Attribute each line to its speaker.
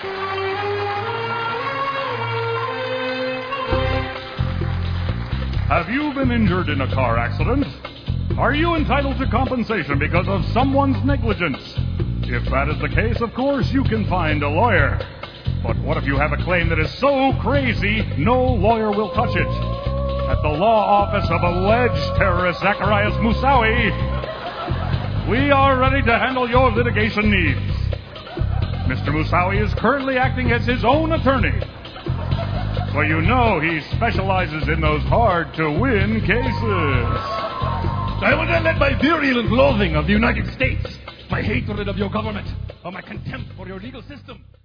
Speaker 1: Have you been injured in a car accident? Are you entitled to compensation because of someone's negligence? If that is the case, of course, you can find a lawyer. But what if you have a claim that is so crazy, no lawyer will touch it? At the law office of alleged terrorist Zacarias Moussaoui, we are ready to handle your litigation needs. Mr. Moussaoui is currently acting as his own attorney. So you know he specializes in those hard-to-win cases.
Speaker 2: I will not let my virulent loathing of the United States, my hatred of your government, or my contempt for your legal system